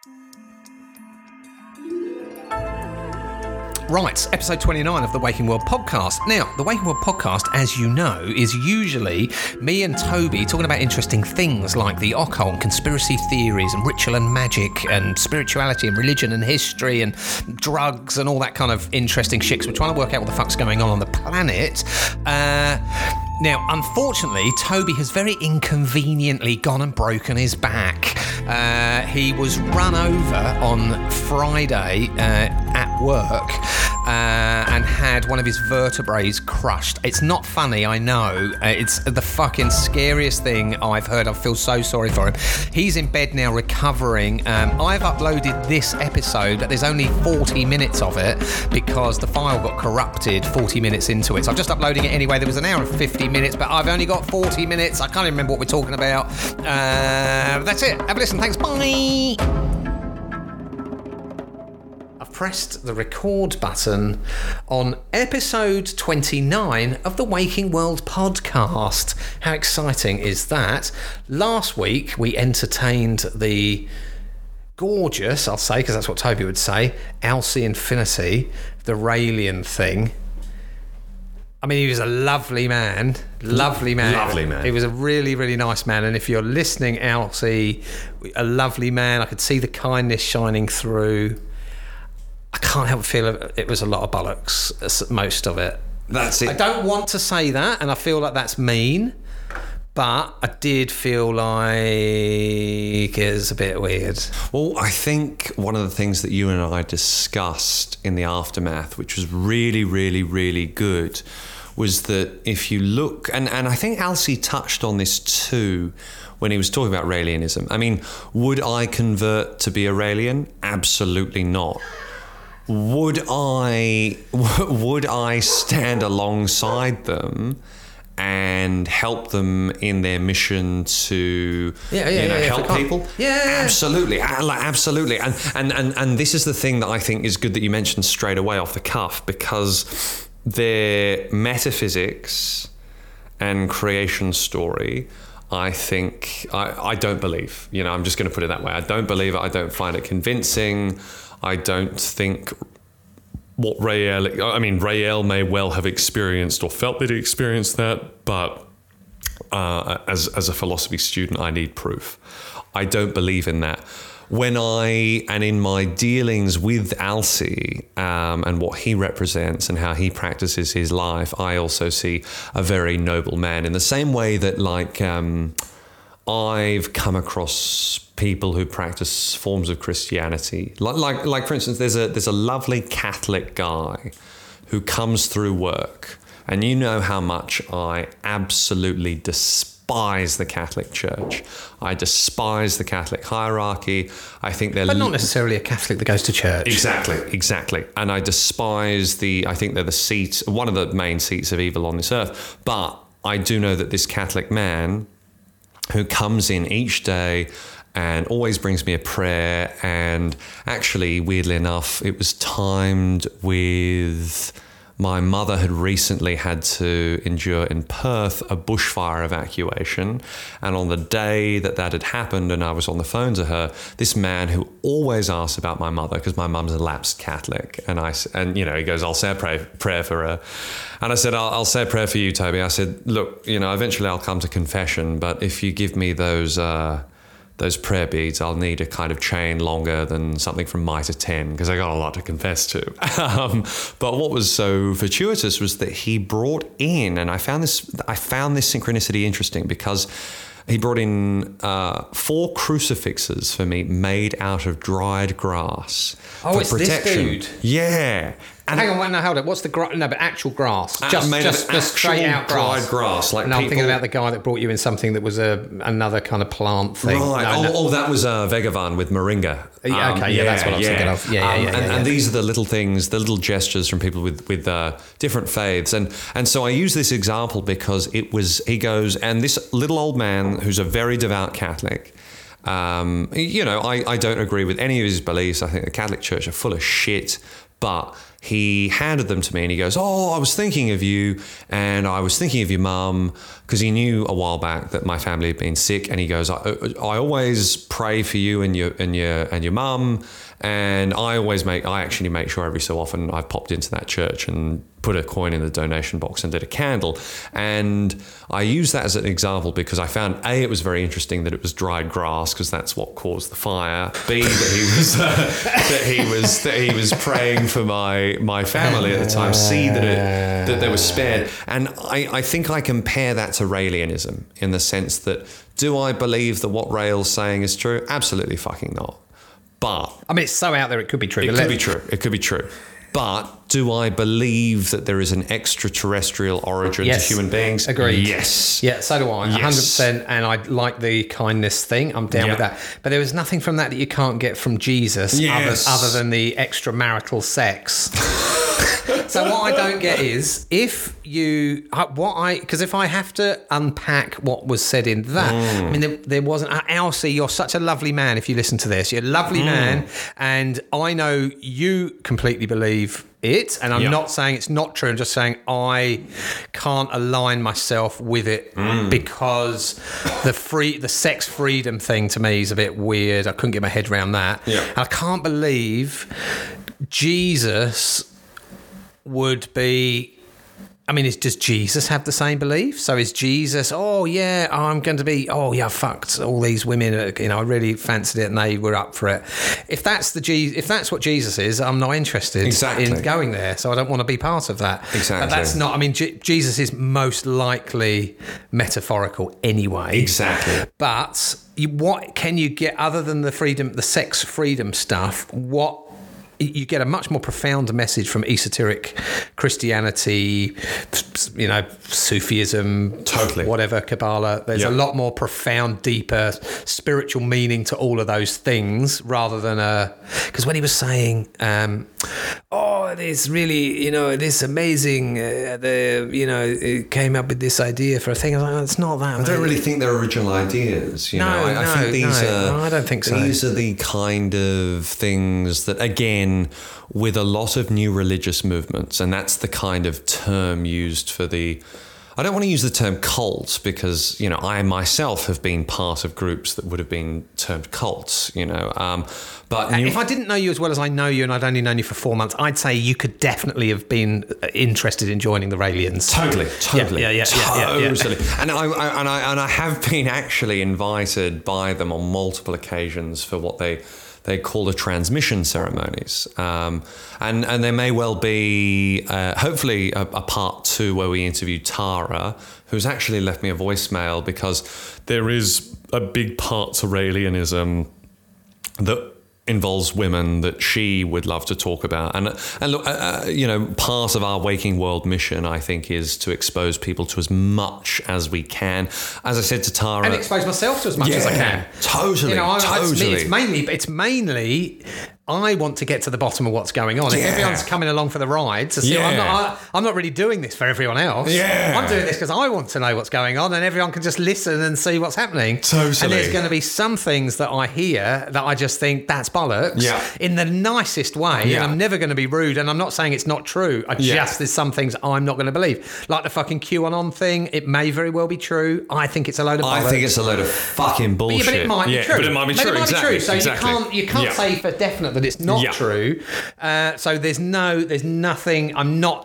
Right, episode 29 of the Waking World podcast. Now, the Waking World podcast, as you know, is usually me and Toby talking about interesting things like the occult and conspiracy theories and ritual and magic and spirituality and religion and history and drugs and all that kind of interesting shit. 'Cause we're trying to work out what the fuck's going on the planet. Now, unfortunately, Toby has very inconveniently gone and broken his back. He was run over on Friday at work and had one of his vertebrae crushed. It's not funny, I know. It's the fucking scariest thing I've heard. I feel so sorry for him. He's in bed now recovering. I've uploaded this episode, but there's only 40 minutes of it because the file got corrupted 40 minutes into it. So I'm just uploading it anyway. There was an hour and 50 minutes, but I've only got 40 minutes. I can't even remember what we're talking about. That's it. Have a listen. Thanks. Bye. I've pressed the record button on episode 29 of the Waking World podcast. How exciting is that? Last week we entertained the gorgeous, I'll say, because that's what Toby would say, Alcy Infinity, the Raelian thing. I mean, he was a lovely man. Lovely man. Lovely man. He was a really, really nice man. And if you're listening, Alcy, a lovely man. I could see the kindness shining through. I can't help but feel it was a lot of bollocks, most of it. That's it. I don't want to say that, and I feel like that's mean, but I did feel like it was a bit weird. Well, I think one of the things that you and I discussed in the aftermath, which was really, really, really good, was that if you look, and I think Alcy touched on this too when he was talking about Raelianism. I mean, would I convert to be a Raelian? Absolutely not. Would I stand alongside them and help them in their mission to help people? Yeah, absolutely. And this is the thing that I think is good that you mentioned straight away off the cuff, because their metaphysics and creation story, I think I don't believe. I'm just going to put it that way. I don't believe it. I don't find it convincing. I don't think what Rael may well have experienced or felt that he experienced that, but as a philosophy student, I need proof. I don't believe in that. And in my dealings with Alcy and what he represents and how he practices his life, I also see a very noble man in the same way that I've come across people who practice forms of Christianity. Like for instance, there's a lovely Catholic guy who comes through work, and you know how much I absolutely despise the Catholic Church. I despise the Catholic hierarchy. I think they're... But not necessarily a Catholic that goes to church. Exactly. And I despise I think they're one of the main seats of evil on this earth. But I do know that this Catholic man who comes in each day and always brings me a prayer, and actually, weirdly enough, it was timed with my mother had recently had to endure in Perth a bushfire evacuation, and on the day that had happened and I was on the phone to her, this man who always asks about my mother, because my mum's a lapsed Catholic, and he goes, I'll say a prayer for her. And I said, I'll say a prayer for you, Toby. I said, look, eventually I'll come to confession, but if you give me those prayer beads, I'll need a kind of chain longer than something from Mitre 10, because I got a lot to confess to. But what was so fortuitous was that he brought in, and I found this synchronicity interesting, because he brought in 4 crucifixes for me made out of dried grass. Oh, for it's protection. this dude. Yeah. And hang on, hold it. What's the grass? No, but actual grass. Just straight out dried grass. I'm thinking about the guy that brought you in something that was another kind of plant thing. Right. That was Vegavan with moringa. That's what I was thinking of. And these are the little things, the little gestures from people with different faiths. And so I use this example because he goes, and this little old man who's a very devout Catholic, I don't agree with any of his beliefs. I think the Catholic Church are full of shit. but he handed them to me and he goes, "Oh, I was thinking of you, and I was thinking of your mum," because he knew a while back that my family had been sick, and he goes, I always pray for you and your mum, and I actually make sure every so often I've popped into that church and put a coin in the donation box and did a candle. And I use that as an example because I found A, it was very interesting that it was dried grass because that's what caused the fire. B, that he was praying for my family at the time. C, that they were spared. And I think I compare that to Raelianism in the sense that, do I believe that what Rael's saying is true? Absolutely fucking not. But I mean, it's so out there, it could be true. It could be true. But do I believe that there is an extraterrestrial origin to human beings? Agreed. Yes. Yeah, so do I. Yes. 100%. And I like the kindness thing. I'm down with that. But there was nothing from that you can't get from Jesus other than the extramarital sex. So what I don't get is because if I have to unpack what was said in that, I mean, there wasn't. Alcy, you're such a lovely man. If you listen to this, you're a lovely man, and I know you completely believe it, and I'm not saying it's not true. I'm just saying I can't align myself with it because the sex freedom thing to me is a bit weird. I couldn't get my head around that. Yeah. And I can't believe Jesus would be. I mean, does Jesus have the same belief? So is Jesus, I'm going to be, I fucked all these women, I really fancied it and they were up for it. If that's what Jesus is, I'm not interested in going there. So I don't want to be part of that. Exactly. But that's not, I mean, Jesus is most likely metaphorical anyway. Exactly. But what can you get other than the sex freedom stuff? You get a much more profound message from esoteric Christianity, Sufism, totally, whatever, Kabbalah. There's a lot more profound, deeper spiritual meaning to all of those things rather than because when he was saying, this really, this amazing, it came up with this idea for a thing. I was like, it's not that. I don't really think they're original ideas. I think these are. I don't think so. These are the kind of things that, again, with a lot of new religious movements, and that's the kind of term used for I don't want to use the term cult because, I myself have been part of groups that would have been termed cults, but if I didn't know you as well as I know you and I'd only known you for 4 months, I'd say you could definitely have been interested in joining the Raelians. Totally. Yeah. And I have been actually invited by them on multiple occasions for what they call the transmission ceremonies. And there may well be, hopefully, a part 2 where we interview Tara, who's actually left me a voicemail because there is a big part to Raelianism that involves women that she would love to talk about. And look, part of our Waking World mission, I think, is to expose people to as much as we can. As I said to Tara... And expose myself to as much as I can. Totally, totally. It's mainly... I want to get to the bottom of what's going on. If everyone's coming along for the ride to see, I'm not really doing this for everyone else. Yeah. I'm doing this because I want to know what's going on, and everyone can just listen and see what's happening. Totally. And there's going to be some things that I hear that I just think that's bollocks in the nicest way. Yeah. And I'm never going to be rude, and I'm not saying it's not true. There's some things I'm not going to believe. Like the fucking QAnon thing, it may very well be true. I think it's a load of bollocks. I think it's a load of fucking bullshit. But it might be true. But it might be true, exactly. So you can't say for definite that it's not true. So there's nothing. I'm not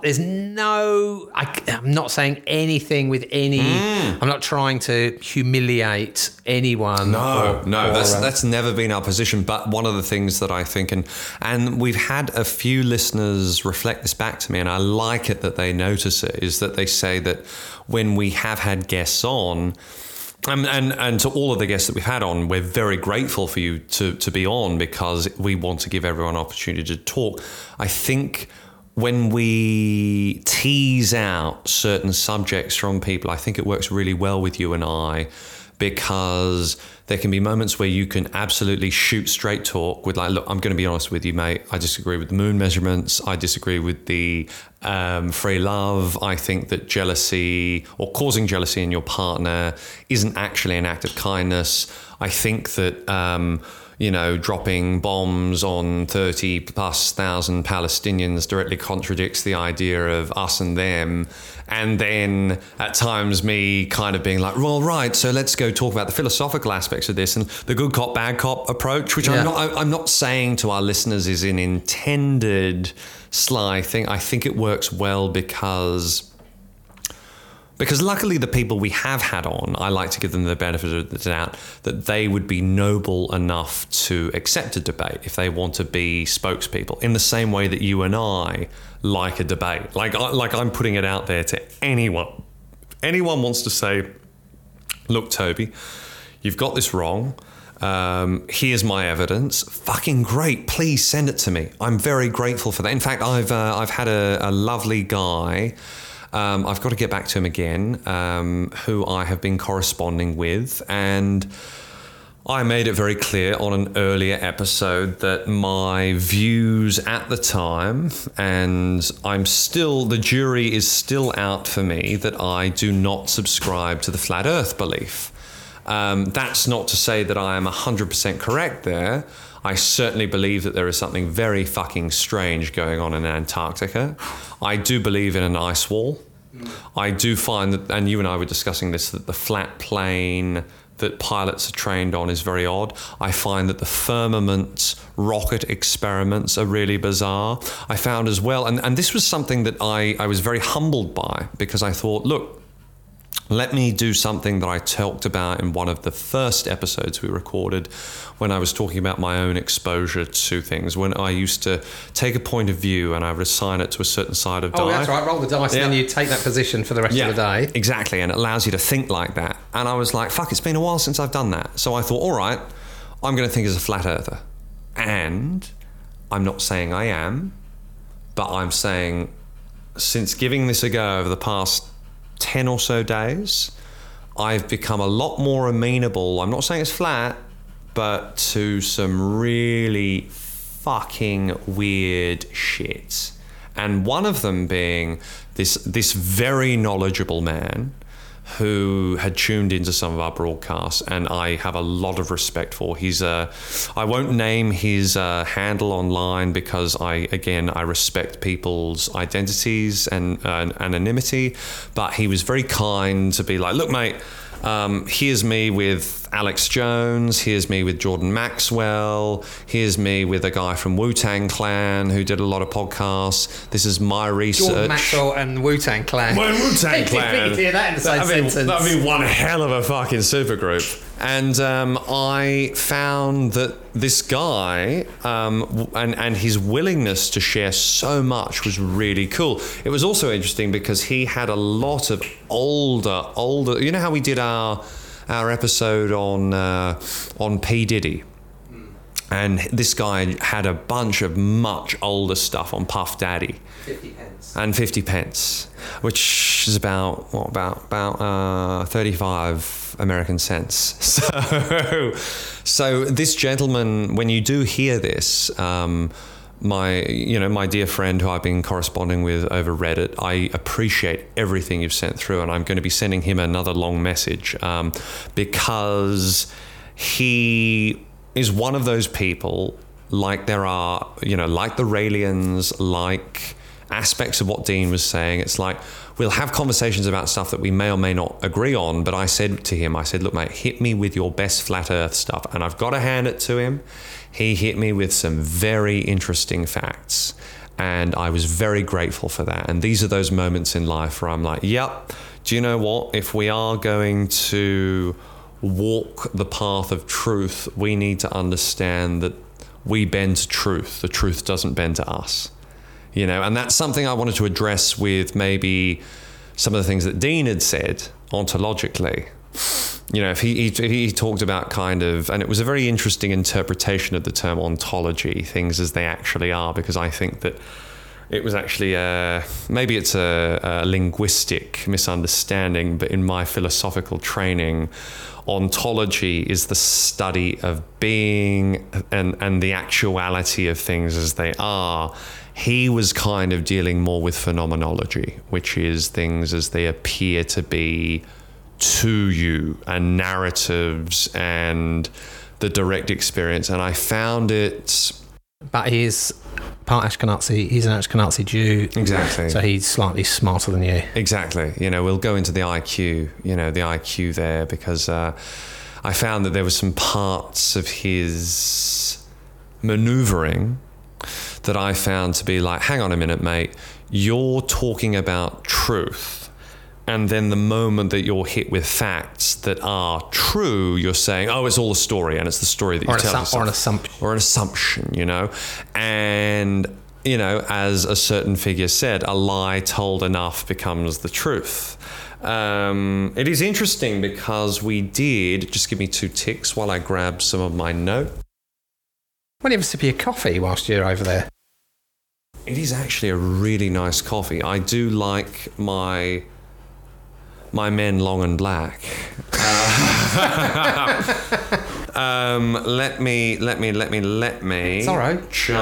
saying anything with any. I'm not trying to humiliate anyone. That's never been our position. But one of the things that I think, and we've had a few listeners reflect this back to me, and I like it that they notice it, is that they say that when we have had guests on. And to all of the guests that we've had on, we're very grateful for you to be on because we want to give everyone an opportunity to talk. I think when we tease out certain subjects from people, I think it works really well with you and I, because there can be moments where you can absolutely shoot straight talk with, like, look, I'm going to be honest with you, mate. I disagree with the moon measurements. I disagree with the free love. I think that jealousy or causing jealousy in your partner isn't actually an act of kindness. I think that, dropping bombs on 30,000+ Palestinians directly contradicts the idea of us and them. And then at times me kind of being like, well, right, so let's go talk about the philosophical aspects of this and the good cop, bad cop approach, which I'm not saying to our listeners is an intended sly thing. I think it works well because luckily the people we have had on, I like to give them the benefit of the doubt that they would be noble enough to accept a debate if they want to be spokespeople, in the same way that you and I like a debate. Like I'm putting it out there to anyone. Anyone wants to say, look, Toby, you've got this wrong. Here's my evidence. Fucking great. Please send it to me. I'm very grateful for that. In fact, I've had a lovely guy. I've got to get back to him again, who I have been corresponding with, and I made it very clear on an earlier episode that my views at the time, and the jury is still out for me, that I do not subscribe to the flat earth belief. That's not to say that I am 100% correct there. I certainly believe that there is something very fucking strange going on in Antarctica. I do believe in an ice wall. I do find that, and you and I were discussing this, that the flat plane that pilots are trained on is very odd. I find that the firmament rocket experiments are really bizarre. I found as well, and this was something that I was very humbled by, because I thought, look, let me do something that I talked about in one of the first episodes we recorded when I was talking about my own exposure to things, when I used to take a point of view and I would assign it to a certain side of die. Oh, that's right. Roll the dice and then you take that position for the rest of the day. Exactly. And it allows you to think like that. And I was like, fuck, it's been a while since I've done that. So I thought, all right, I'm going to think as a flat earther. And I'm not saying I am, but I'm saying since giving this a go over the past 10 or so days, I've become a lot more amenable. I'm not saying it's flat, but to some really fucking weird shit. And one of them being this very knowledgeable man who had tuned into some of our broadcasts, and I have a lot of respect for. I won't name his handle online because I respect people's identities and anonymity, but he was very kind to be like, look, mate, here's me with Alex Jones, here's me with Jordan Maxwell, here's me with a guy from Wu-Tang Clan who did a lot of podcasts. This is my research. Jordan Maxwell and Wu-Tang Clan. Well, Wu-Tang Clan. You hear that in the same sentence. That'd be one hell of a fucking supergroup. And I found that this guy and his willingness to share so much was really cool. It was also interesting because he had a lot of older. You know how we did our episode on P. Diddy? And this guy had a bunch of much older stuff on Puff Daddy. 50 pence. And 50 pence, which is about 35 American cents. So this gentleman, when you do hear this, my dear friend who I've been corresponding with over Reddit, I appreciate everything you've sent through, and I'm going to be sending him another long message because he is one of those people, like there are, like the Raelians, like aspects of what Dean was saying. It's like we'll have conversations about stuff that we may or may not agree on, but I said to him, look, mate, hit me with your best flat earth stuff. And I've got to hand it to him. He hit me with some very interesting facts, and I was very grateful for that. And these are those moments in life where I'm like, yep, do you know what? If we are going to walk the path of truth, we need to understand that we bend to truth. The truth doesn't bend to us. And that's something I wanted to address with maybe some of the things that Dean had said ontologically. If he talked about kind of, and it was a very interesting interpretation of the term ontology, things as they actually are, because I think that it was actually maybe it's a linguistic misunderstanding, but in my philosophical training, ontology is the study of being and the actuality of things as they are. He was kind of dealing more with phenomenology, which is things as they appear to be to you, and narratives and the direct experience, and I found it. But he's part Ashkenazi. He's an Ashkenazi Jew. Exactly. So he's slightly smarter than you. Exactly. We'll go into the IQ. The IQ there, because I found that there were some parts of his manoeuvring that I found to be like, hang on a minute, mate. You're talking about truth. And then the moment that you're hit with facts that are true, you're saying, oh, it's all a story, and it's the story that you tell yourself. Or an assumption. Or an assumption, And, as a certain figure said, a lie told enough becomes the truth. It is interesting because we did, just give me 2 ticks while I grab some of my notes. Why don't you have a sip of your coffee whilst you're over there? It is actually a really nice coffee. I do like my men long and black. Let me. Sorry.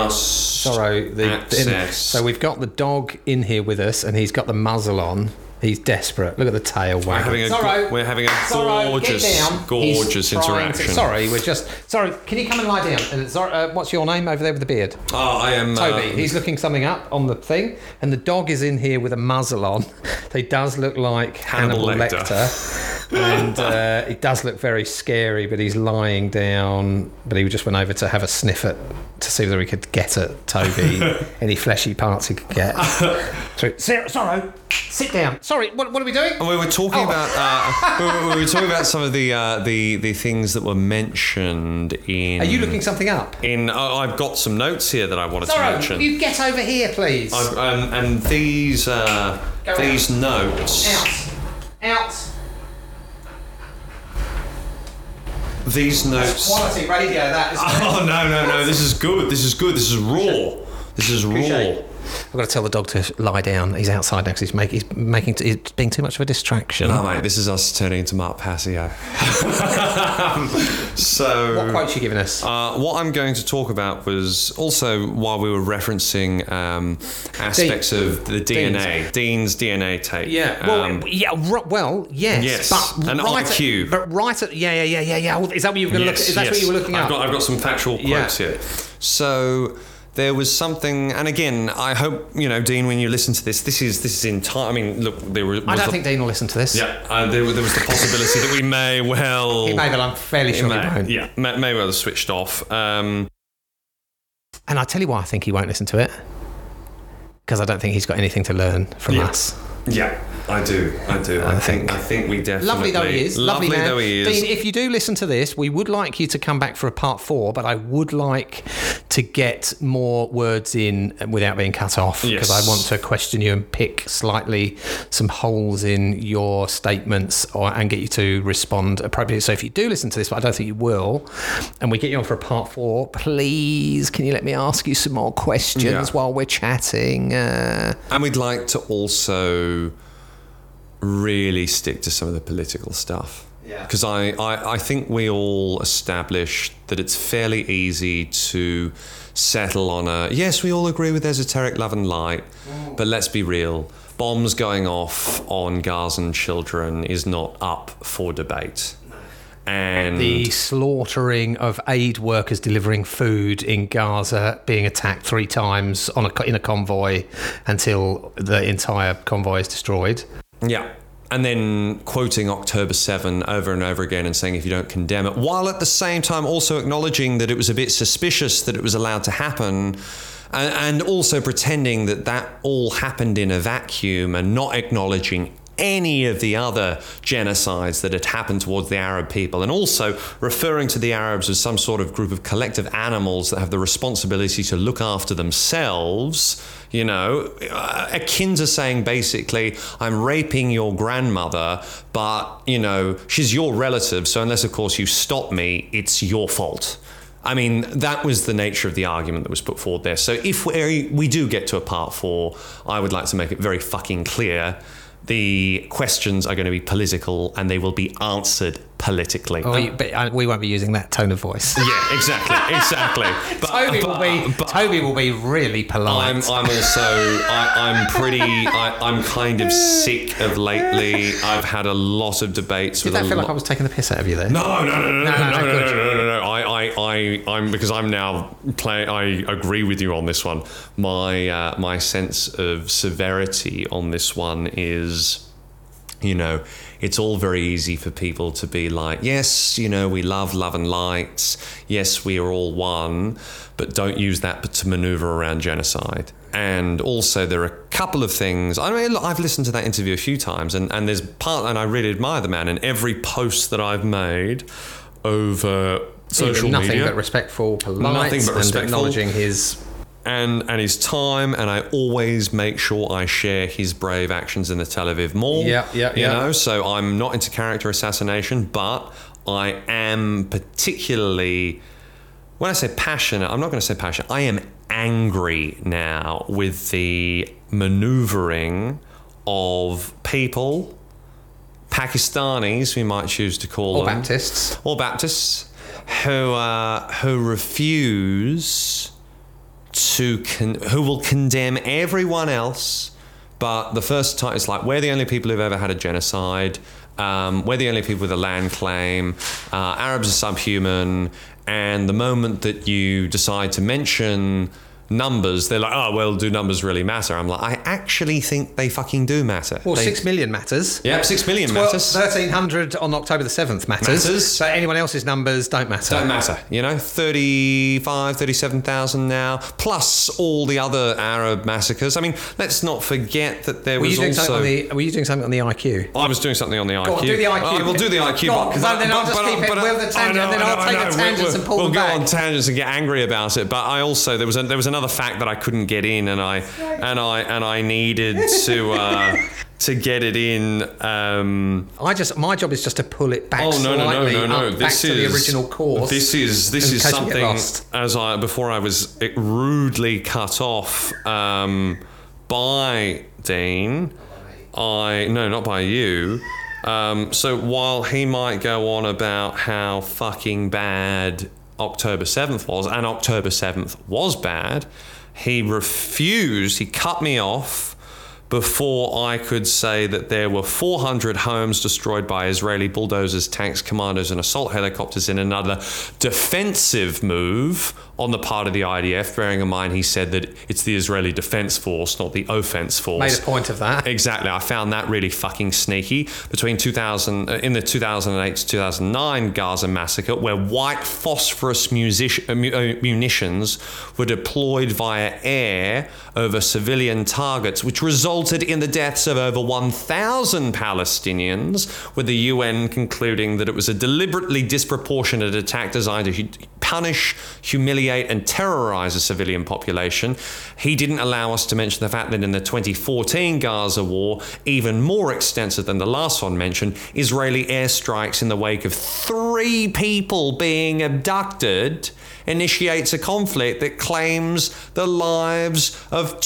Access. So we've got the dog in here with us, and he's got the muzzle on. He's desperate. Look at the tail wagging. We're having a gorgeous interaction. Sorry, can you come and lie down? And what's your name over there with the beard? Oh, I am... Toby. He's looking something up on the thing, and the dog is in here with a muzzle on. He does look like Hannibal Lecter. And it does look very scary, but he's lying down. But he just went over to have a sniff to see whether he could get at Toby, any fleshy parts he could get. Sorry, sit down. Sorry, what are we doing? We were talking about we were talking about some of the things that were mentioned in. Are you looking something up? I've got some notes here that I wanted to mention. You get over here, please. And these notes. Out. These notes. That's quality radio, that is. Oh no! This is good. This is raw. This is raw. I've got to tell the dog to lie down. He's outside now because he's being too much of a distraction. No, mate, this is us turning into Mark Passio. So, what quotes are you giving us? What I'm going to talk about was also while we were referencing aspects of the DNA, Dean's DNA tape. Yeah. Yes. Yes. But an IQ. Yeah. Is that what you were going to look at? Is that what you were looking at? I've got some factual quotes here. So. There was something, and again, I hope Dean, when you listen to this is in time. I mean, look, I don't think Dean will listen to this. Yeah, there was the possibility that we may well. He may, but I'm fairly sure he won't. Yeah, may well have switched off. And I tell you why I think he won't listen to it, because I don't think he's got anything to learn from us. Yeah, I do. I think we definitely. Lovely though he is. Lovely man. though he is. Dean, if you do listen to this, we would like you to come back for a part 4, but I would like to get more words in without being cut off, because I want to question you and pick slightly some holes in your statements and get you to respond appropriately. So if you do listen to this, but I don't think you will, and we get you on for a part 4, please can you let me ask you some more questions while we're chatting? And we'd like to also really stick to some of the political stuff. Yeah. Because I think we all established that it's fairly easy to settle on yes, we all agree with esoteric love and light, but let's be real. Bombs going off on Gazan children is not up for debate. And the slaughtering of aid workers delivering food in Gaza being attacked 3 times in a convoy until the entire convoy is destroyed. Yeah. And then quoting October 7 over and over again and saying if you don't condemn it, while at the same time also acknowledging that it was a bit suspicious that it was allowed to happen, and also pretending that all happened in a vacuum and not acknowledging any of the other genocides that had happened towards the Arab people, and also referring to the Arabs as some sort of group of collective animals that have the responsibility to look after themselves, akin to saying basically, I'm raping your grandmother, but, she's your relative, so unless, of course, you stop me, it's your fault. I mean, that was the nature of the argument that was put forward there. So if we do get to a part 4, I would like to make it very fucking clear the questions are going to be political and they will be answered politically. But we won't be using that tone of voice. Yeah, exactly. But, Toby will be really polite. I'm kind of sick of lately. I've had a lot of debates. Did that feel like I was taking the piss out of you there? No. I'm because I'm now playing. I agree with you on this one. My sense of severity on this one is, it's all very easy for people to be like, yes, we love and light. Yes, we are all one, but don't use that to maneuver around genocide. And also, there are a couple of things. I mean, look, I've listened to that interview a few times, and there's and I really admire the man. And every post that I've made over social nothing media, but respectful, polite, and acknowledging his and his time, and I always make sure I share his brave actions in the Tel Aviv Mall. Yeah. So I'm not into character assassination, but I am particularly, when I say passionate, I'm not going to say passionate. I am angry now with the maneuvering of people, Pakistanis, we might choose to call them, or Baptists, who refuse to who will condemn everyone else, but the first time it's like, we're the only people who've ever had a genocide, we're the only people with a land claim, Arabs are subhuman, and the moment that you decide to mention numbers, they're like, oh, well, do numbers really matter? I'm like, I actually think they fucking do matter. Well, 6 million matters. Yeah, 6 million matters. 1,300 on October the 7th matters. So anyone else's numbers don't matter. 37,000 now, plus all the other Arab massacres. I mean, let's not forget that there was also... Were you doing something on the IQ? I was doing something on the IQ. Go on, do the IQ. We'll do the IQ. Because then I'll just keep it with the tangent, and then I'll take the tangents and pull them back. We'll go on tangents and get angry about it. But I also, there was another fact that I couldn't get in, and I needed to get it in. My job is just to pull it back. No. Back to the original course. This is something, before I was rudely cut off by Dean. Not by you. So while he might go on about how fucking bad October 7th was, and October 7th was bad, he cut me off before I could say that there were 400 homes destroyed by Israeli bulldozers, tanks, commandos, and assault helicopters in another defensive move on the part of the IDF, bearing in mind he said that it's the Israeli Defense Force, not the Offense Force. Made a point of that. Exactly. I found that really fucking sneaky. In the 2008 to 2009 Gaza massacre, where white phosphorus munitions were deployed via air over civilian targets, which resulted in the deaths of over 1,000 Palestinians, with the UN concluding that it was a deliberately disproportionate attack designed to punish, humiliate, and terrorize a civilian population. He didn't allow us to mention the fact that in the 2014 Gaza war, even more extensive than the last one mentioned, Israeli airstrikes in the wake of 3 people being abducted initiates a conflict that claims the lives of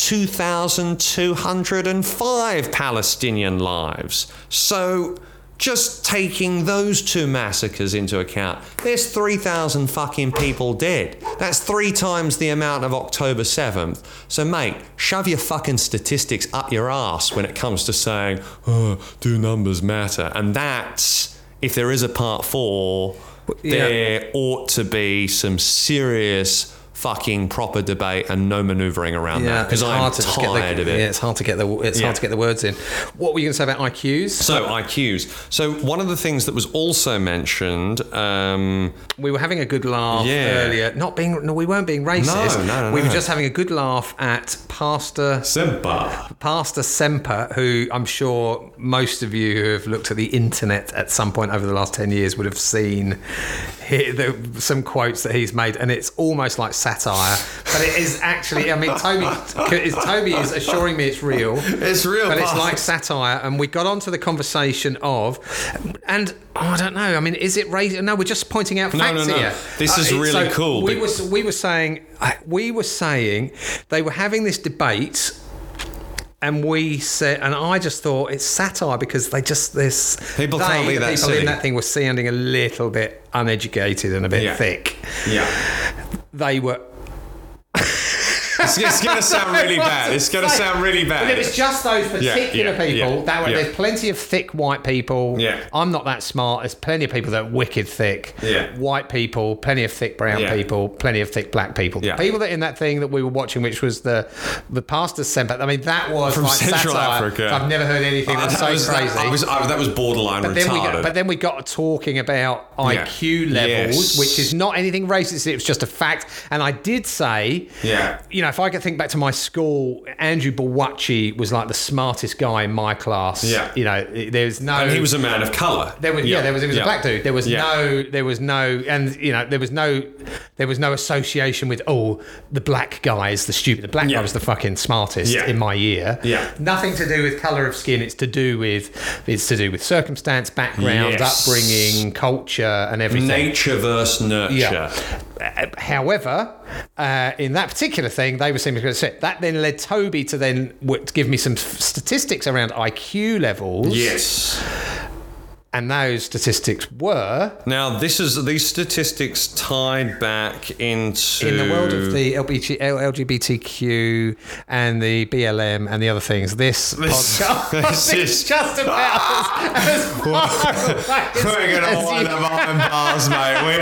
2,205 Palestinian lives. So, just taking those 2 massacres into account, there's 3,000 fucking people dead. That's 3 times the amount of October 7th. So, mate, shove your fucking statistics up your ass when it comes to saying, do numbers matter? And that's, if there is a part 4, there ought to be some serious fucking proper debate and no manoeuvring around that, because I'm tired of it. Yeah, it's hard to get the words in. What were you going to say about IQs? So IQs. So one of the things that was also mentioned, we were having a good laugh earlier. We weren't being racist. No. We were just having a good laugh at Pastor Semper, who I'm sure most of you who have looked at the internet at some point over the last 10 years would have seen some quotes that he's made, and it's almost like satire, but it is actually, I mean, Toby is assuring me it's real. It's real, but it's like satire. And we got onto the conversation of, and I don't know, I mean, is it racist? No, we're just pointing out facts here. This is really cool. We were saying they were having this debate. And we said, and I just thought it's satire because people can't be that people silly. In that thing were sounding a little bit uneducated and a bit thick. Yeah. They were. It's going to sound really bad. It's going to sound really bad. But it was just those particular people. There's plenty of thick white people. Yeah. I'm not that smart. There's plenty of people that are wicked thick. Yeah. White people, plenty of thick brown people, plenty of thick black people. Yeah. The people that in that thing that we were watching, which was the pastor Semper. I mean, that was from like Central satire. Africa. I've never heard anything that's so crazy. That was borderline retarded. But then we got talking about IQ levels, which is not anything racist. It was just a fact. And I did say, if I could think back to my school, Andrew Bawachi was like the smartest guy in my class. Yeah. There's no. And he was a man of colour. He was a black dude. There was no association with the black guy is the stupid. The black guy was the fucking smartest in my year. Yeah. Nothing to do with colour of skin. It's to do with circumstance, background, upbringing, culture, and everything. Nature versus nurture. Yeah. However, in that particular thing, they were simply going to say that then led Toby to then give me some statistics around IQ levels. Yes. And those statistics were... Now, these statistics tied back into... In the world of the LGBTQ and the BLM and the other things, this podcast is just about as far away We're going to wind up behind bars, mate.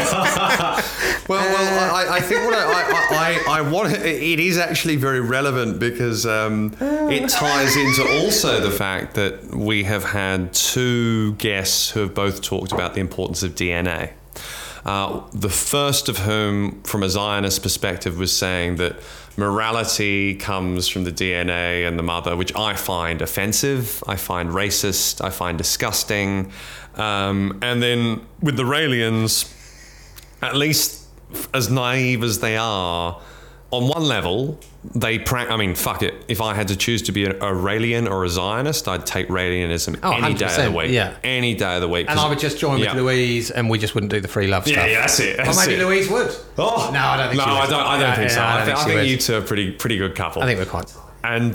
I think what I want... It is actually very relevant because it ties into also the fact that we have had two guests who have both talked about the importance of DNA. The first of whom, from a Zionist perspective, was saying that morality comes from the DNA and the mother, which I find offensive, I find racist, I find disgusting. And then with the Raelians, at least as naive as they are, on one level, fuck it. If I had to choose to be a Raelian or a Zionist, I'd take Raelianism any day of the week. Yeah. Any day of the week. And I would just join with Louise and we just wouldn't do the free love stuff. Yeah, that's it. Or maybe Louise would. Oh. No, I don't think she would. I don't think so. I think you two are pretty pretty good couple. I think we're quite... And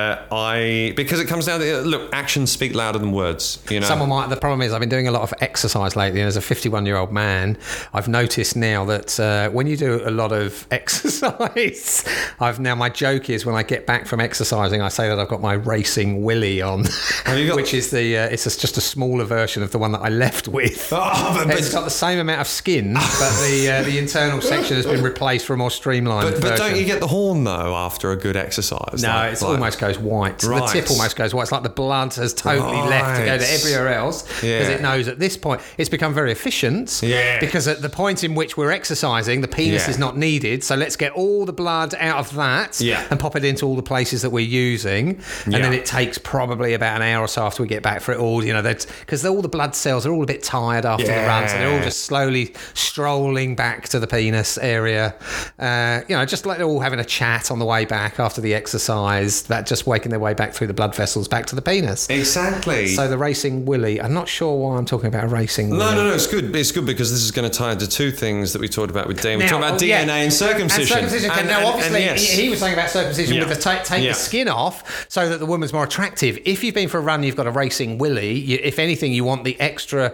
because it comes down to, look, actions speak louder than words, you know. The problem is I've been doing a lot of exercise lately, and as a 51-year-old man, I've noticed now that when you do a lot of exercise, my joke is when I get back from exercising, I say that I've got my racing willy on, which is just a smaller version of the one that I left with. It's got the same amount of skin, but the internal section has been replaced for a more streamlined version. But don't you get the horn though after a good exercise? No, it almost goes white. Right. The tip almost goes white. It's like the blood has totally left to go to everywhere else because it knows at this point it's become very efficient. Yeah. Because at the point in which we're exercising, the penis is not needed. So let's get all the blood out of that and pop it into all the places that we're using. And then it takes probably about an hour or so after we get back for it all. Because all the blood cells are all a bit tired after the run, so they're all just slowly strolling back to the penis area. Just like they're all having a chat on the way back after the exercise. That just waking their way back through the blood vessels back to the penis. Exactly. So the racing willy. I'm not sure why I'm talking about a racing willy. No. It's good. It's good because this is going to tie into two things that we talked about with Damon. We talked about DNA and circumcision. Obviously, he was saying about circumcision with the take the skin off so that the woman's more attractive. If you've been for a run, you've got a racing willy. If anything, you want the extra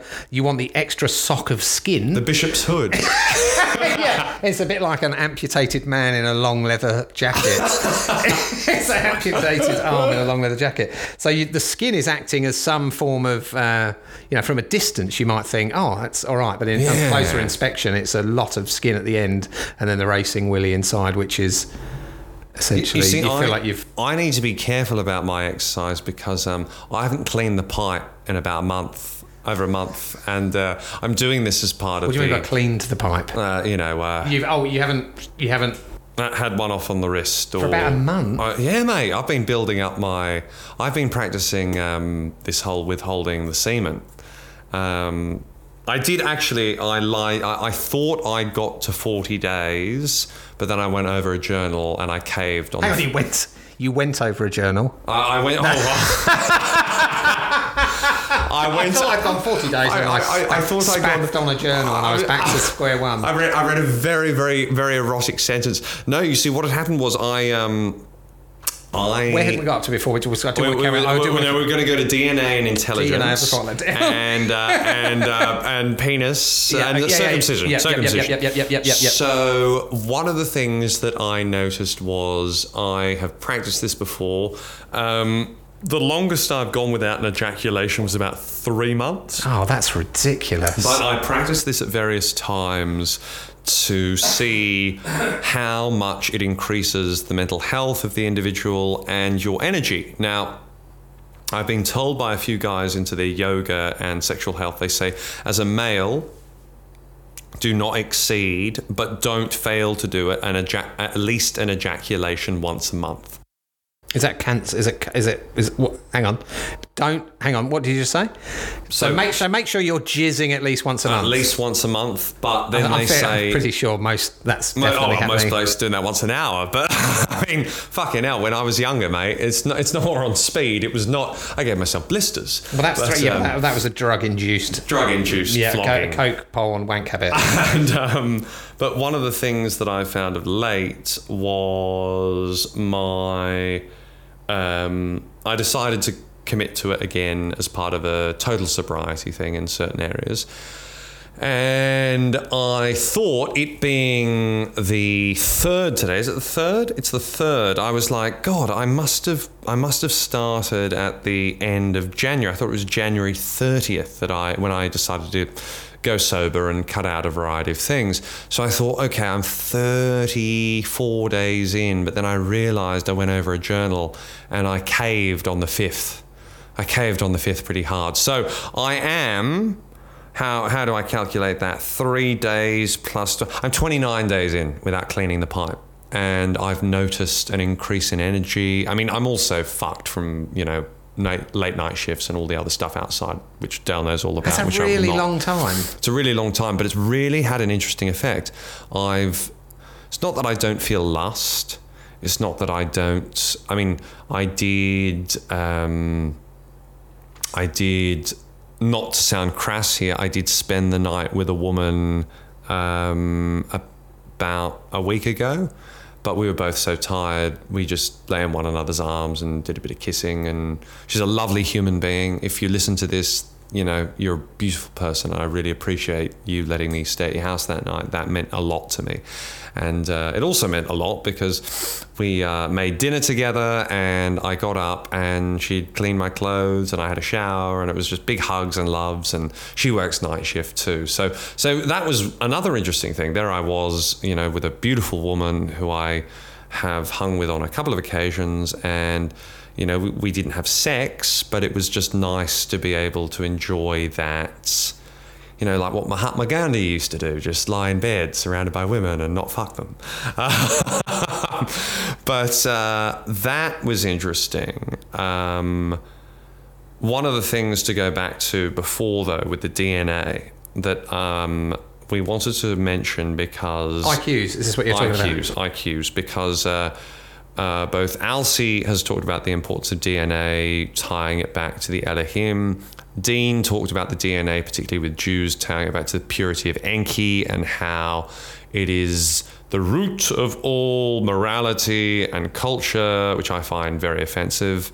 sock of skin. The bishop's hood. It's a bit like an amputated man in a long leather jacket. It's an amputated arm in a long leather jacket. So the skin is acting as some form of, from a distance you might think, that's all right. But on closer inspection, it's a lot of skin at the end and then the racing willy inside, which is essentially, you feel like you've... I need to be careful about my exercise because I haven't cleaned the pipe in about over a month, and I'm doing this as part of... What do you mean by cleaned the pipe? You haven't had one off on the wrist for about a month. Mate. I've been building up I've been practicing this whole withholding the semen. I did actually. I thought I got to 40 days, but then I went over a journal and I caved on. Hang on, you went over a journal. I went. I thought I'd gone 40 days and I thought I got on a journal and I was back to square one. I read a very, very, very erotic sentence. No, you see, what had happened was I Where had we got up to before? We're going to We're going to go to DNA and intelligence, and penis and circumcision. So one of the things that I noticed was I have practiced this before. The longest I've gone without an ejaculation was about 3 months. Oh, that's ridiculous. But I practiced this at various times to see how much it increases the mental health of the individual and your energy. Now, I've been told by a few guys into their yoga and sexual health, they say, as a male, do not exceed, but don't fail to do it, at least an ejaculation once a month. Is that cancer? Is it what? Hang on. What did you just say? So make sure you're jizzing at least once a month. At least once a month, but then they say... I'm pretty sure that's definitely happening. Most places doing that once an hour, but I mean, fucking hell, when I was younger, mate, it's not more on speed. It was not... I gave myself blisters. Well, that was a drug-induced... flogging. Coke, pole and wank habit. And, but one of the things that I found of late was my... I decided to commit to it again as part of a total sobriety thing in certain areas. And I thought, it being the 3rd today, is it the 3rd? It's the 3rd. I was like, God, I must have started at the end of January. I thought it was January 30th when I decided to go sober and cut out a variety of things. So I thought, okay, I'm 34 days in, but then I realized I went over a journal and I caved on the 5th. I caved on the 5th pretty hard. So I am, how do I calculate that? 3 days plus, I'm 29 days in without cleaning the pipe. And I've noticed an increase in energy. I mean, I'm also fucked from, late night shifts and all the other stuff outside, which Dale knows all about. That's a really long time. It's a really long time, but it's really had an interesting effect. It's not that I don't feel lust. It's not that I don't. I mean, I did. Not to sound crass here, I did spend the night with a woman about a week ago. But we were both so tired, we just lay in one another's arms and did a bit of kissing. And she's a lovely human being. If you listen to this, you're a beautiful person. And I really appreciate you letting me stay at your house that night. That meant a lot to me. And it also meant a lot because we made dinner together and I got up and she'd cleaned my clothes and I had a shower and it was just big hugs and loves, and she works night shift too. So that was another interesting thing. There I was, with a beautiful woman who I have hung with on a couple of occasions, and we didn't have sex, but it was just nice to be able to enjoy that. Like what Mahatma Gandhi used to do, just lie in bed surrounded by women and not fuck them. But that was interesting. One of the things to go back to before, though, with the DNA that we wanted to mention, because... IQs, is this what you're talking about? IQs, because... both Alcy has talked about the importance of DNA, tying it back to the Elohim. Dean talked about the DNA, particularly with Jews, tying it back to the purity of Enki and how it is the root of all morality and culture, which I find very offensive.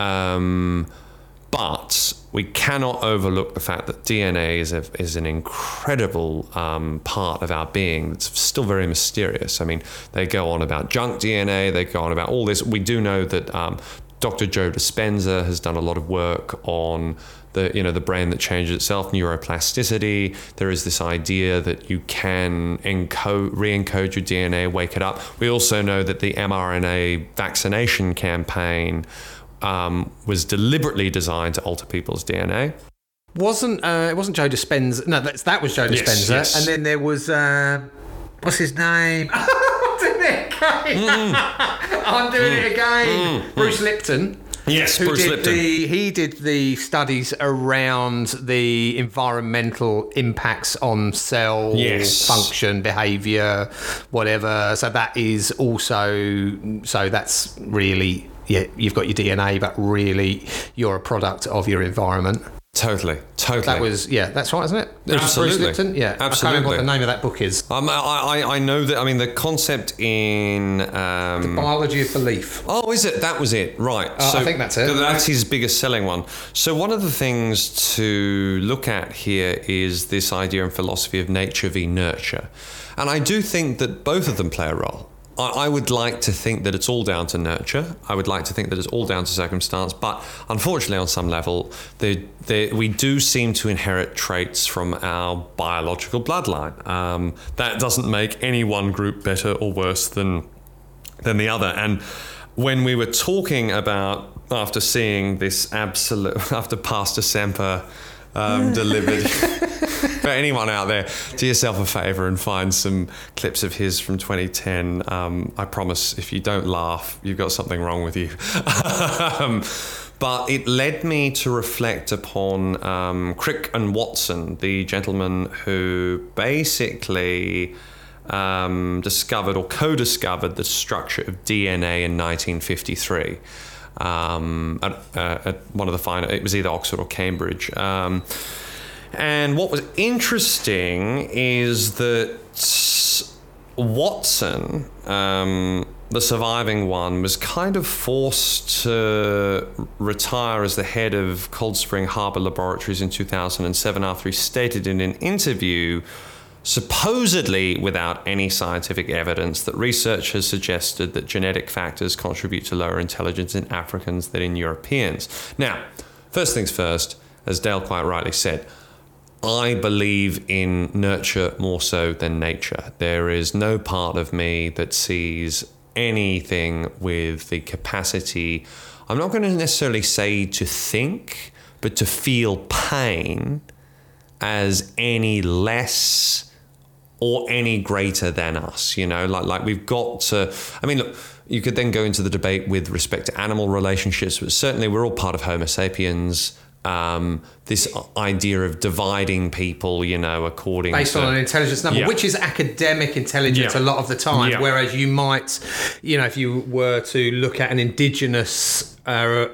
But we cannot overlook the fact that DNA is an incredible part of our being that's still very mysterious. I mean, they go on about junk DNA, they go on about all this. We do know that Dr. Joe Dispenza has done a lot of work on the brain that changes itself, neuroplasticity. There is this idea that you can re-encode your DNA, wake it up. We also know that the mRNA vaccination campaign was deliberately designed to alter people's DNA. It wasn't Joe Dispenza. No, that was Joe Dispenza. Yes. And then there was what's his name? I'm doing it again. Bruce Lipton. Yes, Bruce Lipton. He did the studies around the environmental impacts on cell function, behaviour, whatever. So that is also... So that's really... Yeah, you've got your DNA, but really you're a product of your environment. Totally. That was, that's right, isn't it? Absolutely. Bruce Lipton? Yeah. Absolutely. I can't remember what the name of that book is. I know that, I mean, the concept in... The Biology of Belief. Oh, is it? That was it. Right. I think that's it. That's his biggest selling one. So one of the things to look at here is this idea in philosophy of nature v nurture. And I do think that both of them play a role. I would like to think that it's all down to nurture. I would like to think that it's all down to circumstance. But unfortunately, on some level, we do seem to inherit traits from our biological bloodline. That doesn't make any one group better or worse than the other. And when we were talking about, after seeing this after Pastor Semper delivered... For anyone out there, do yourself a favour and find some clips of his from 2010. I promise, if you don't laugh, you've got something wrong with you. But it led me to reflect upon Crick and Watson, the gentleman who basically discovered or co-discovered the structure of DNA in 1953. At one of the final, it was either Oxford or Cambridge. And what was interesting is that Watson, the surviving one, was kind of forced to retire as the head of Cold Spring Harbor Laboratories in 2007 after he stated in an interview, supposedly without any scientific evidence, that research has suggested that genetic factors contribute to lower intelligence in Africans than in Europeans. Now, first things first, as Dale quite rightly said, I believe in nurture more so than nature. There is no part of me that sees anything with the capacity, I'm not going to necessarily say to think, but to feel pain as any less or any greater than us. Like we've got to, I mean, look, you could then go into the debate with respect to animal relationships, but certainly we're all part of Homo sapiens. This idea of dividing people, according based on an intelligence number, which is academic intelligence a lot of the time, whereas you might, if you were to look at an indigenous or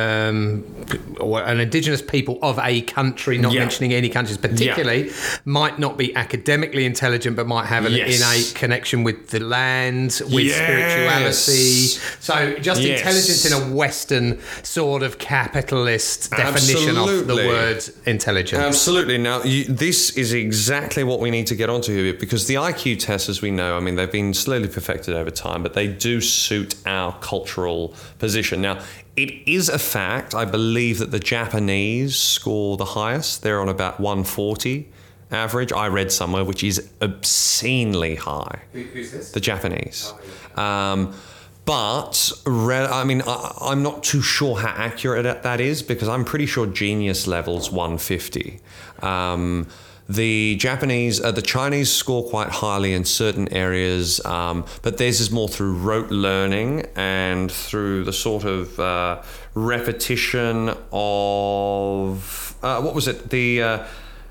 an indigenous people of a country, not mentioning any countries particularly, might not be academically intelligent, but might have an innate connection with the land, with spirituality. So just intelligence in a Western sort of capitalist definition of the word intelligence. Absolutely. Now, this is exactly what we need to get onto here, because the IQ tests, as we know, I mean, they've been slowly perfected over time, but they do suit our cultural position. Now, it is a fact, I believe, that the Japanese score the highest. They're on about 140 average. I read somewhere, which is obscenely high. Who's this? The Japanese. But, I'm not too sure how accurate that is, because I'm pretty sure genius level's 150. The Chinese score quite highly in certain areas, but theirs is more through rote learning and through the sort of repetition of what was it? The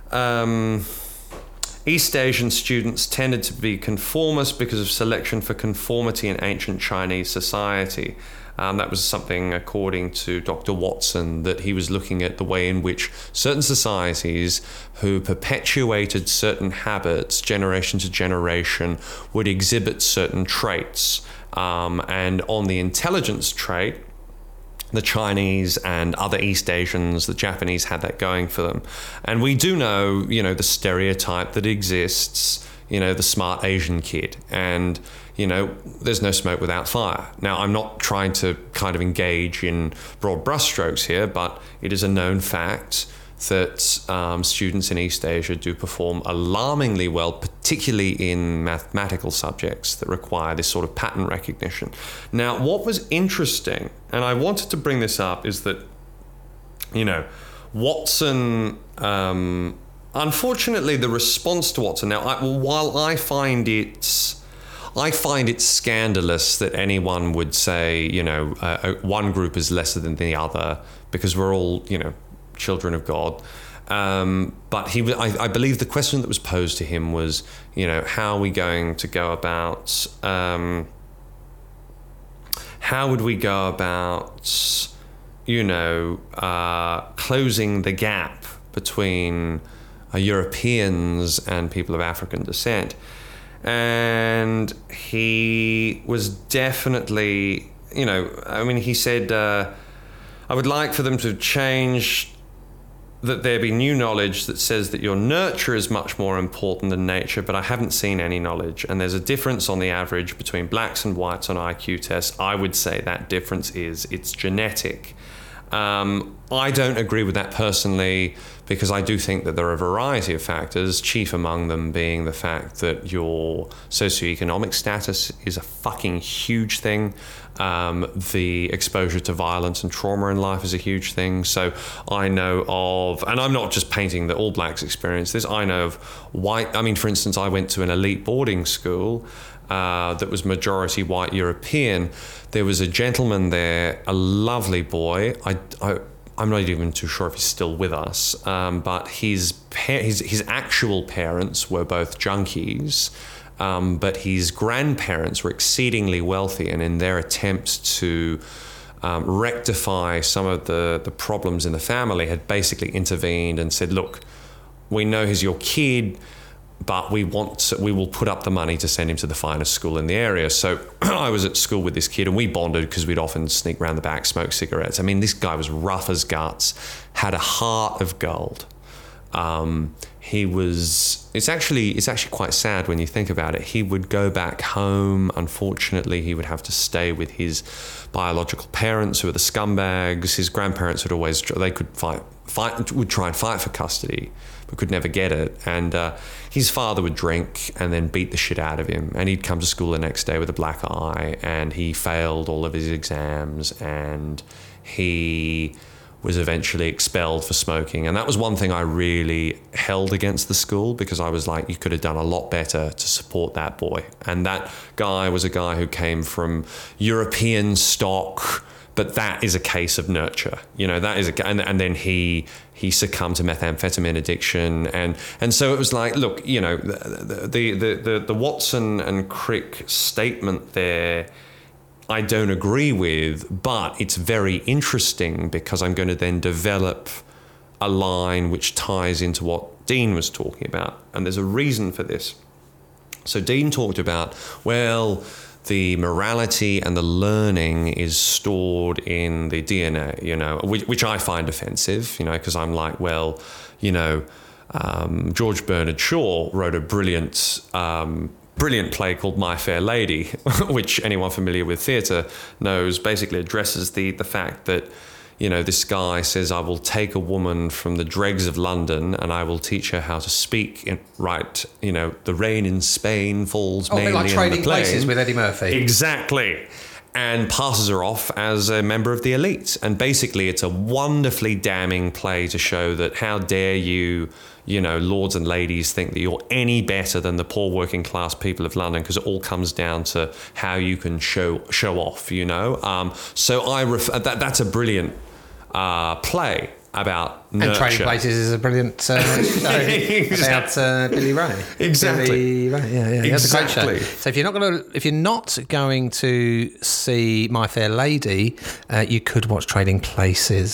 East Asian students tended to be conformist because of selection for conformity in ancient Chinese society. That was something, according to Dr. Watson, that he was looking at the way in which certain societies who perpetuated certain habits generation to generation would exhibit certain traits. And on the intelligence trait, the Chinese and other East Asians, the Japanese had that going for them. And we do know, the stereotype that exists, the smart Asian kid. And there's no smoke without fire. Now, I'm not trying to kind of engage in broad brushstrokes here, but it is a known fact that students in East Asia do perform alarmingly well, particularly in mathematical subjects that require this sort of pattern recognition. Now, what was interesting, and I wanted to bring this up, is that, Watson... unfortunately, the response to Watson... Now, while I find it scandalous that anyone would say, one group is lesser than the other because we're all, children of God. But I believe the question that was posed to him was, how are we going to go about, how would we go about, closing the gap between Europeans and people of African descent. And he was definitely, he said, I would like for them to change, that there be new knowledge that says that your nurture is much more important than nature, but I haven't seen any knowledge. And there's a difference on the average between blacks and whites on IQ tests. I would say that difference is it's genetic. I don't agree with that personally, because I do think that there are a variety of factors, chief among them being the fact that your socioeconomic status is a fucking huge thing. The exposure to violence and trauma in life is a huge thing. So I know of, and I'm not just painting that all blacks experience this, I know of for instance, I went to an elite boarding school that was majority white European. There was a gentleman there, a lovely boy. I'm not even too sure if he's still with us, but his actual parents were both junkies, but his grandparents were exceedingly wealthy, and in their attempts to rectify some of the problems in the family, had basically intervened and said, look, we know he's your kid, but we will put up the money to send him to the finest school in the area. So I was at school with this kid, and we bonded because we'd often sneak around the back, smoke cigarettes. I mean, this guy was rough as guts, had a heart of gold. It's actually quite sad when you think about it. He would go back home. Unfortunately, he would have to stay with his biological parents, who were the scumbags. His grandparents would would try and fight for custody, but could never get it. And his father would drink and then beat the shit out of him. And he'd come to school the next day with a black eye, and he failed all of his exams, and he was eventually expelled for smoking. And that was one thing I really held against the school, because I was like, you could have done a lot better to support that boy. And that guy was a guy who came from European stock, but that is a case of nurture. That is and then he succumbed to methamphetamine addiction, and so it was like, look, the Watson and Crick statement there, I don't agree with, but it's very interesting, because I'm going to then develop a line which ties into what Dean was talking about. And there's a reason for this. So Dean talked about, well, the morality and the learning is stored in the DNA, which I find offensive, because I'm like, well, George Bernard Shaw wrote a brilliant play called My Fair Lady, which anyone familiar with theatre knows basically addresses the fact that, this guy says, I will take a woman from the dregs of London and I will teach her how to speak right. The rain in Spain falls mainly like in Trading the plain. Places with Eddie Murphy. Exactly. And passes her off as a member of the elite. And basically it's a wonderfully damning play to show that how dare you, lords and ladies, think that you're any better than the poor working class people of London, because it all comes down to how you can show off, So that's a brilliant play about nurture. And Trading Places is a brilliant show about Billy Ray. Exactly. Billy Ray, yeah. Exactly. That's a great show. So if you're not going to see My Fair Lady, you could watch Trading Places.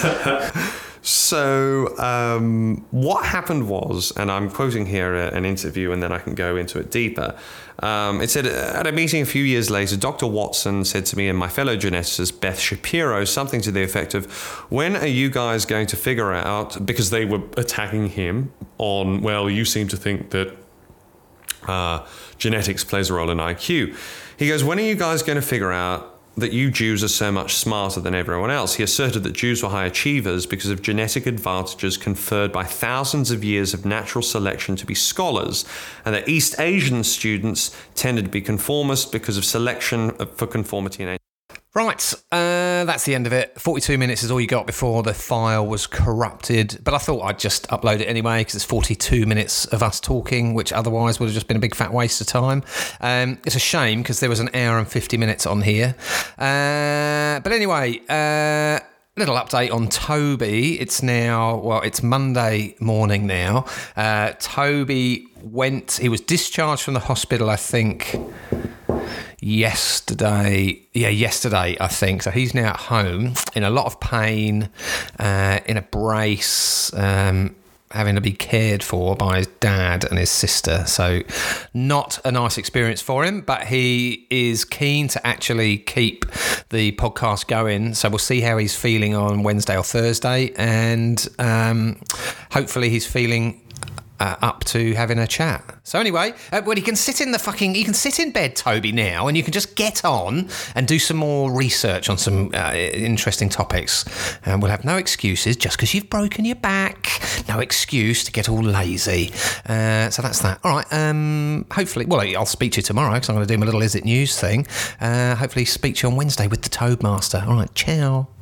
So what happened was, and I'm quoting here an interview and then I can go into it deeper. It said, at a meeting a few years later, Dr. Watson said to me and my fellow geneticist, Beth Shapiro, something to the effect of, when are you guys going to figure out, because they were attacking him on, well, you seem to think that genetics plays a role in IQ. He goes, when are you guys going to figure out that you Jews are so much smarter than everyone else? He asserted that Jews were high achievers because of genetic advantages conferred by thousands of years of natural selection to be scholars, and that East Asian students tended to be conformist because of selection for conformity in. Right, that's the end of it. 42 minutes is all you got before the file was corrupted. But I thought I'd just upload it anyway, because it's 42 minutes of us talking, which otherwise would have just been a big fat waste of time. It's a shame, because there was an hour and 50 minutes on here. But anyway, little update on Toby. It's Monday morning now. Toby he was discharged from the hospital, I think, yesterday, I think. So he's now at home in a lot of pain, in a brace, having to be cared for by his dad and his sister. So not a nice experience for him, but he is keen to actually keep the podcast going. So we'll see how he's feeling on Wednesday or Thursday, and hopefully he's feeling up to having a chat. So anyway, well, he can sit in bed, Toby, now, and you can just get on and do some more research on some interesting topics. And we'll have no excuses just because you've broken your back. No excuse to get all lazy. So that's that. All right. Hopefully, well, I'll speak to you tomorrow because I'm going to do my little Is It News thing. Hopefully speak to you on Wednesday with the Toadmaster. All right. Ciao.